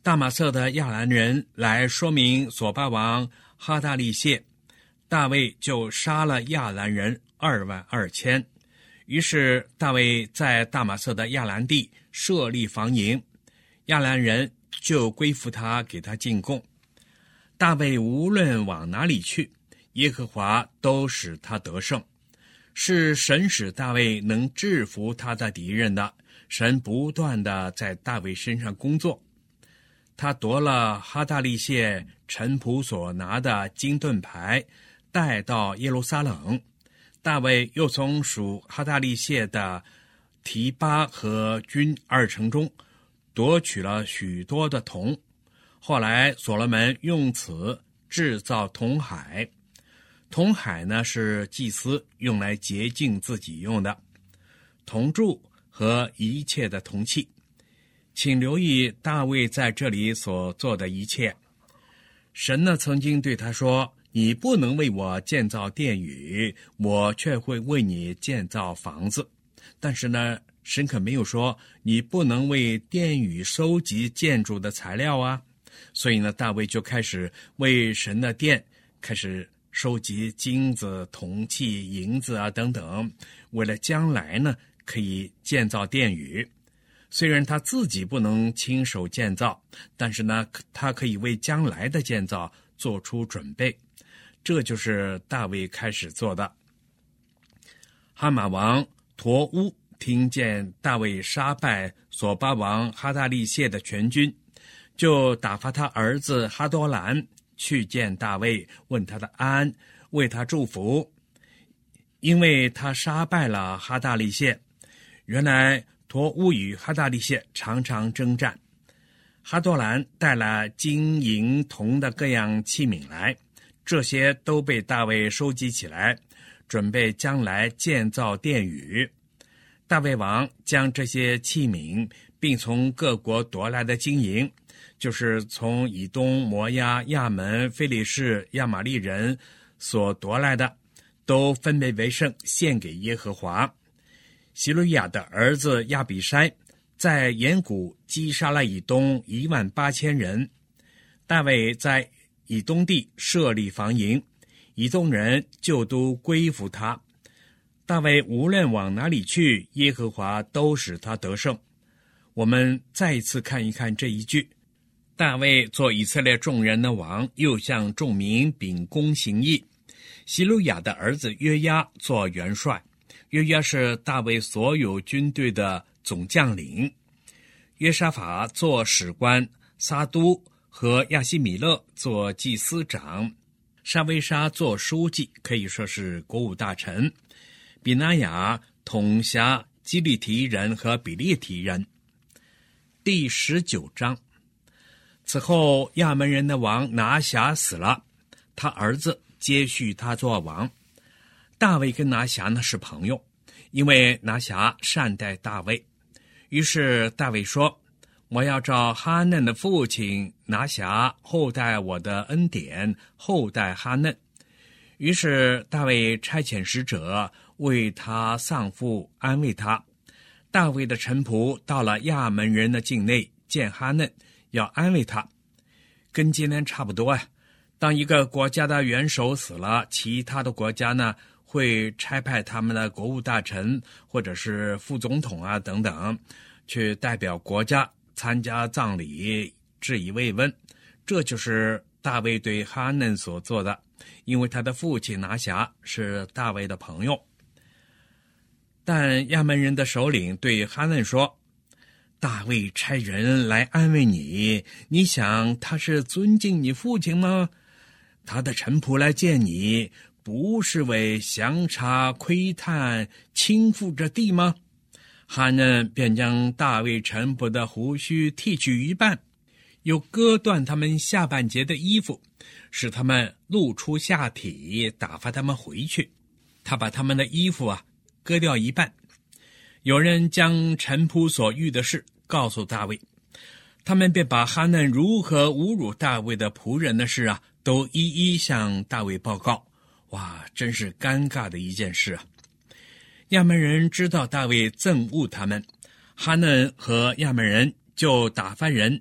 大马色的亚兰人来说明索巴王哈大利谢，大卫就杀了亚兰人二万二千。于是大卫在大马色的亚兰地设立防营，亚兰人就归服他，给他进贡。大卫无论往哪里去，耶和华都使他得胜，是神使大卫能制服他的敌人的。神不断地在大卫身上工作，他夺了哈大利谢臣仆所拿的金盾牌，带到耶路撒冷。大卫又从属哈大利谢的提巴和军二城中夺取了许多的铜，后来所罗门用此制造铜海。铜海呢，是祭司用来洁净自己用的，铜柱和一切的铜器。请留意大卫在这里所做的一切。神呢，曾经对他说，你不能为我建造殿宇，我却会为你建造房子。但是呢，神可没有说你不能为殿宇收集建筑的材料啊。所以呢，大卫就开始为神的殿开始收集金子、铜器、银子啊等等，为了将来呢可以建造殿宇。虽然他自己不能亲手建造，但是呢，他可以为将来的建造做出准备。这就是大卫开始做的。哈马王陀乌听见大卫杀败索巴王哈大利谢的全军，就打发他儿子哈多兰去见大卫，问他的安，为他祝福，因为他杀败了哈大利谢。原来陀乌与哈大利谢常常征战，哈多兰带了金银铜的各样器皿来，这些都被大卫收集起来，准备将来建造殿宇。大卫王将这些器皿并从各国夺来的金银，就是从以东、摩押、亚门、非利士、亚玛利人所夺来的，都分别为圣，献给耶和华。希鲁亚的儿子亚比筛在岩谷击杀了以东一万八千人。大卫在以东地设立防营，以东人就都归服他。大卫无论往哪里去，耶和华都使他得胜。我们再一次看一看这一句：大卫做以色列众人的王，又向众民秉公行义。希鲁亚的儿子约押做元帅，约押是大卫所有军队的总将领。约沙法做史官，撒都和亚希米勒做祭司长，沙威沙做书记，可以说是国务大臣。比拿雅统辖基利提人和比利提人。第十九章。此后亚门人的王拿辖死了，他儿子接续他做王。大卫跟拿辖呢是朋友，因为拿辖善待大卫。于是大卫说，我要照哈嫩的父亲拿辖厚待我的恩典，厚待哈嫩。于是大卫差遣使者为他丧父，安慰他。大卫的臣仆到了亚门人的境内，见哈嫩，要安慰他。跟今天差不多啊，当一个国家的元首死了，其他的国家呢会差派他们的国务大臣或者是副总统啊等等，去代表国家参加葬礼，致以慰问。这就是大卫对哈嫩所做的，因为他的父亲拿辖是大卫的朋友。但亚门人的首领对哈嫩说，大卫差人来安慰你，你想他是尊敬你父亲吗？他的臣仆来见你，不是为详查窥探倾覆着地吗？哈嫩便将大卫臣仆的胡须剃去一半，又割断他们下半截的衣服，使他们露出下体，打发他们回去。他把他们的衣服啊割掉一半。有人将臣仆所遇的事告诉大卫，他们便把哈嫩如何侮辱大卫的仆人的事啊，都一一向大卫报告。哇，真是尴尬的一件事啊！亚门人知道大卫憎恶他们，哈嫩和亚门人就打发人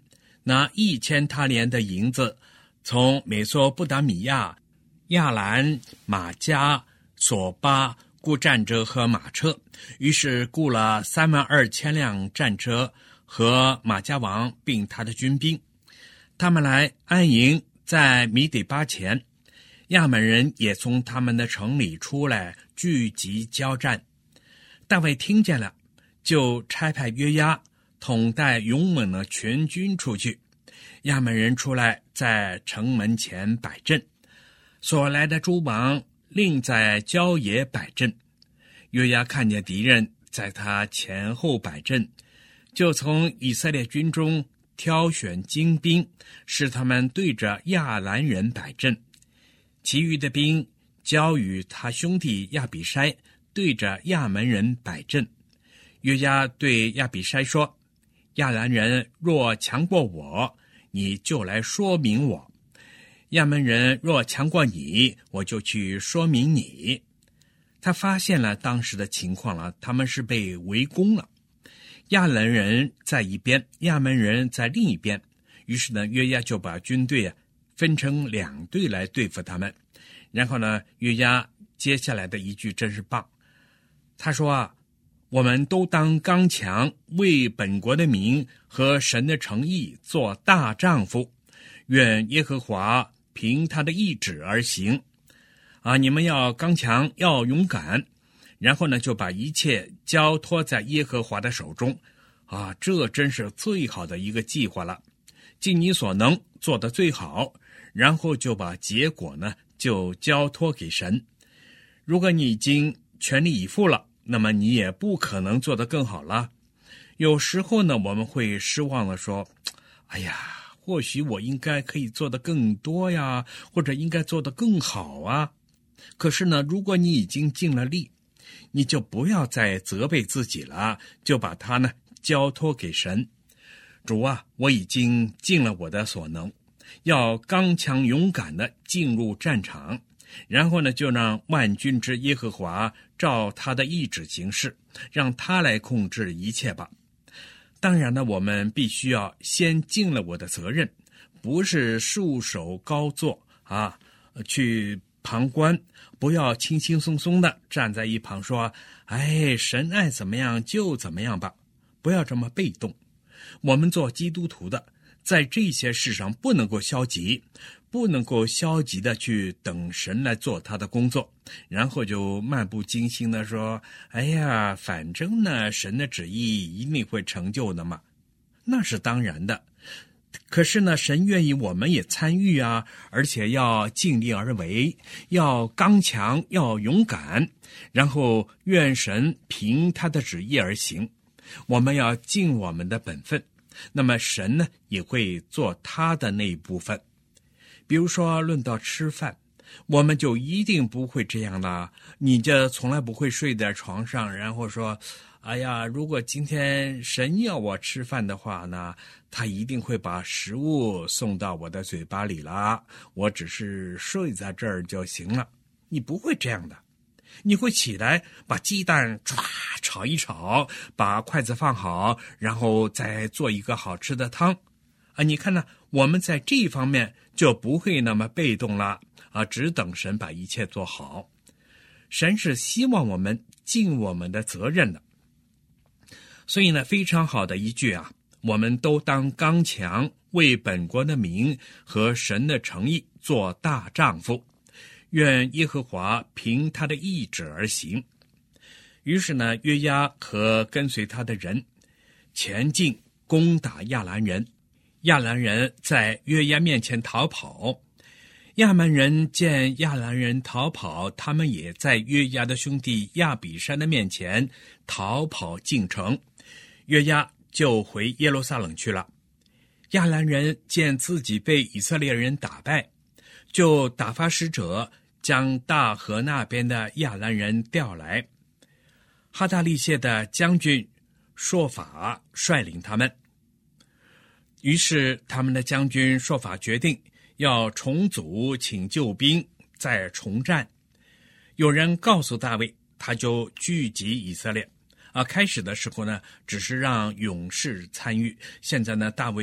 拿一千他连的银子，从美索不达米亚、亚兰、马加、索巴雇战车和马车，于是雇了三万二千辆战车和马加王并他的军兵，他们来安营在米底巴前。亚门人也从他们的城里出来聚集交战。大卫听见了，就差派约押统带勇猛的全军出去。亚门人出来在城门前摆阵，所来的诸王另在郊野摆阵。约押看见敌人在他前后摆阵，就从以色列军中挑选精兵，使他们对着亚兰人摆阵。其余的兵交与他兄弟亚比筛对着亚门人摆阵。约押对亚比筛说：亚兰人若强过我，你就来说明我；亚门人若强过你，我就去说明你。他发现了当时的情况了，他们是被围攻了，亚兰人在一边，亚门人在另一边。于是呢，约押就把军队啊分成两队来对付他们。然后呢，约押接下来的一句真是棒，他说啊，我们都当刚强，为本国的民和神的诚意做大丈夫，愿耶和华凭他的意志而行。啊，你们要刚强，要勇敢，然后呢，就把一切交托在耶和华的手中。啊，这真是最好的一个计划了，尽你所能做得最好，然后就把结果呢就交托给神。如果你已经全力以赴了，那么你也不可能做得更好了。有时候呢，我们会失望地说，哎呀，或许我应该可以做得更多呀，或者应该做得更好啊。可是呢，如果你已经尽了力，你就不要再责备自己了，就把它呢交托给神。主啊，我已经尽了我的所能，要刚强勇敢地进入战场，然后呢，就让万军之耶和华照他的意志行事，让他来控制一切吧。当然呢，我们必须要先尽了我的责任，不是束手高坐啊，去旁观，不要轻轻松松的站在一旁说，哎，神爱怎么样就怎么样吧，不要这么被动。我们做基督徒的，在这些事上不能够消极，不能够消极的去等神来做他的工作，然后就漫不经心的说，哎呀，反正呢，神的旨意一定会成就的嘛。那是当然的，可是呢，神愿意我们也参与啊，而且要尽力而为，要刚强，要勇敢，然后愿神凭他的旨意而行。我们要尽我们的本分，那么神呢也会做他的那一部分。比如说论到吃饭，我们就一定不会这样的，你这从来不会睡在床上，然后说，哎呀，如果今天神要我吃饭的话呢，他一定会把食物送到我的嘴巴里了，我只是睡在这儿就行了。你不会这样的，你会起来把鸡蛋唰炒一炒，把筷子放好，然后再做一个好吃的汤啊！你看呢，我们在这一方面就不会那么被动了啊，只等神把一切做好。神是希望我们尽我们的责任的，所以呢，非常好的一句啊，我们都当刚强，为本国的民和神的诚意做大丈夫，愿耶和华凭他的意志而行。于是呢，约押和跟随他的人前进攻打亚兰人，亚兰人在约押面前逃跑，亚门人见亚兰人逃跑，他们也在约押的兄弟亚比筛的面前逃跑进城，约押就回耶路撒冷去了。亚兰人见自己被以色列人打败，就打发使者将大河那边的亚兰人调来。哈大利谢的将军朔法率领他们，于是他们的将军朔法决定要重组，请救兵，再重战。有人告诉大卫，他就聚集以色列啊。开始的时候呢，只是让勇士参与，现在呢，大卫是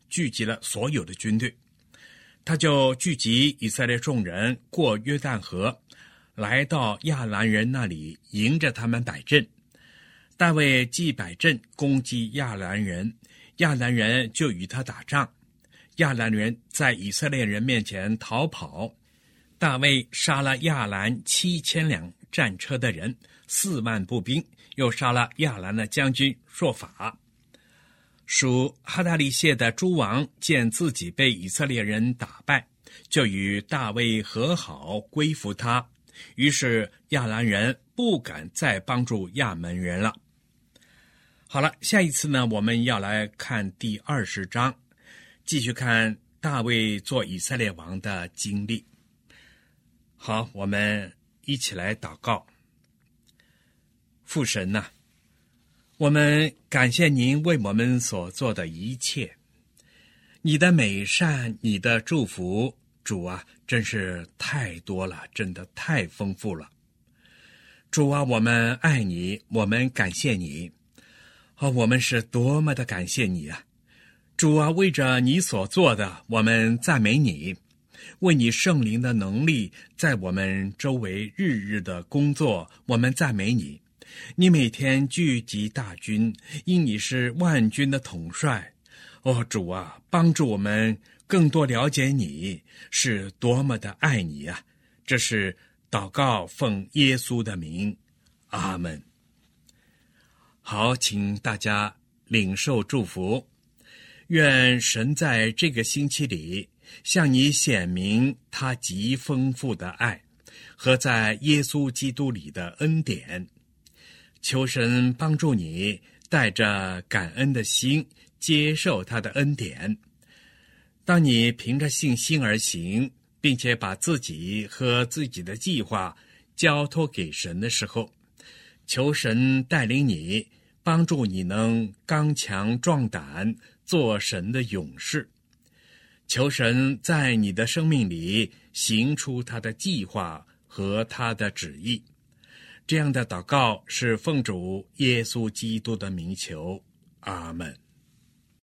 聚集了所有的军队，他就聚集以色列众人过约旦河，来到亚兰人那里，迎着他们摆阵。大卫既摆阵攻击亚兰人，亚兰人就与他打仗。亚兰人在以色列人面前逃跑，大卫杀了亚兰七千辆战车的人，四万步兵，又杀了亚兰的将军朔法。属哈达利谢的诸王见自己被以色列人打败，就与大卫和好，归服他。于是亚兰人不敢再帮助亚门人了。好了，下一次呢，我们要来看第二十章，继续看大卫做以色列王的经历。好，我们一起来祷告。父神呐、啊，我们感谢您为我们所做的一切，你的美善，你的祝福，主啊，真是太多了，真的太丰富了。主啊，我们爱你，我们感谢你。哦，我们是多么的感谢你啊！主啊，为着你所做的，我们赞美你，为你圣灵的能力在我们周围日日的工作，我们赞美你。你每天聚集大军，因你是万军的统帅。哦，主啊，帮助我们更多了解你，是多么的爱你啊！这是祷告奉耶稣的名，阿们。好，请大家领受祝福。愿神在这个星期里向你显明他极丰富的爱和在耶稣基督里的恩典。求神帮助你带着感恩的心接受他的恩典。当你凭着信心而行，并且把自己和自己的计划交托给神的时候，求神带领你，帮助你能刚强壮胆，做神的勇士。求神在你的生命里行出他的计划和他的旨意。这样的祷告是奉主耶稣基督的名求，阿们。